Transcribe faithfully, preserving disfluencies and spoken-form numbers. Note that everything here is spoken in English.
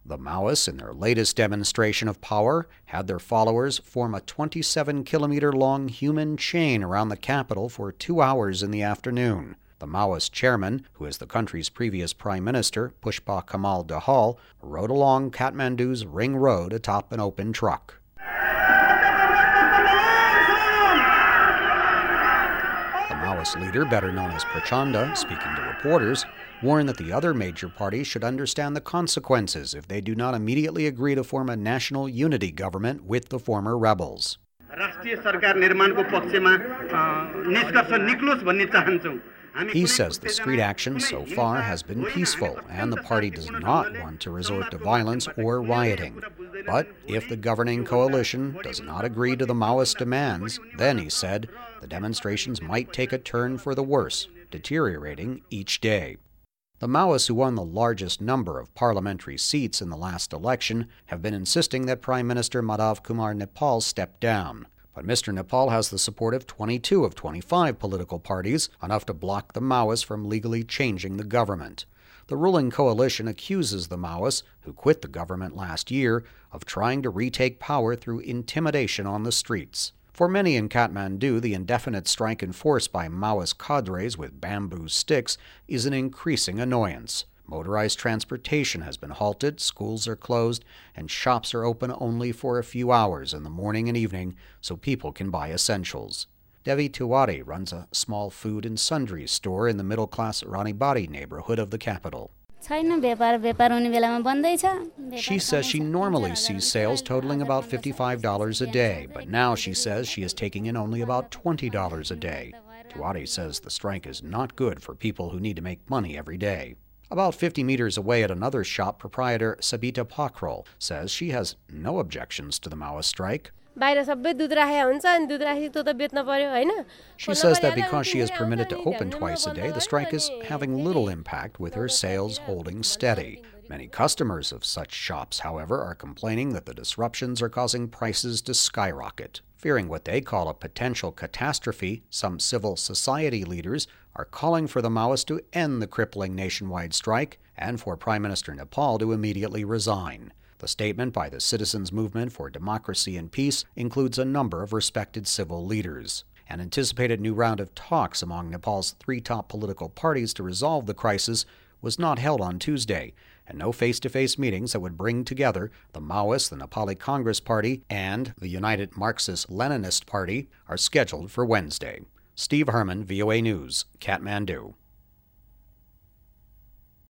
The Maoists, in their latest demonstration of power, had their followers form a twenty-seven kilometer long human chain around the capital for two hours in the afternoon. The Maoist chairman, who is the country's previous prime minister, Pushpa Kamal Dahal, rode along Kathmandu's Ring Road atop an open truck. The Maoist leader, better known as Prachanda, speaking to reporters, warned that the other major parties should understand the consequences if they do not immediately agree to form a national unity government with the former rebels. He says the street action so far has been peaceful and the party does not want to resort to violence or rioting. But if the governing coalition does not agree to the Maoist demands, then, he said, the demonstrations might take a turn for the worse, deteriorating each day. The Maoists, who won the largest number of parliamentary seats in the last election, have been insisting that Prime Minister Madhav Kumar Nepal step down. But Mister Nepal has the support of twenty-two of twenty-five political parties, enough to block the Maoists from legally changing the government. The ruling coalition accuses the Maoists, who quit the government last year, of trying to retake power through intimidation on the streets. For many in Kathmandu, the indefinite strike enforced by Maoist cadres with bamboo sticks is an increasing annoyance. Motorized transportation has been halted, schools are closed, and shops are open only for a few hours in the morning and evening so people can buy essentials. Devi Tiwari runs a small food and sundries store in the middle-class Ranibari neighborhood of the capital. She says she normally sees sales totaling about fifty-five dollars a day, but now she says she is taking in only about twenty dollars a day. Tiwari says the strike is not good for people who need to make money every day. About fifty meters away at another shop, proprietor Sabita Pakrol says she has no objections to the Maoist strike. She says that because she is permitted to open twice a day, the strike is having little impact, with her sales holding steady. Many customers of such shops, however, are complaining that the disruptions are causing prices to skyrocket. Fearing what they call a potential catastrophe, some civil society leaders are calling for the Maoists to end the crippling nationwide strike and for Prime Minister Nepal to immediately resign. The statement by the Citizens Movement for Democracy and Peace includes a number of respected civil leaders. An anticipated new round of talks among Nepal's three top political parties to resolve the crisis was not held on Tuesday, and no face-to-face meetings that would bring together the Maoists, the Nepali Congress Party, and the United Marxist-Leninist Party are scheduled for Wednesday. Steve Herman, V O A News, Kathmandu.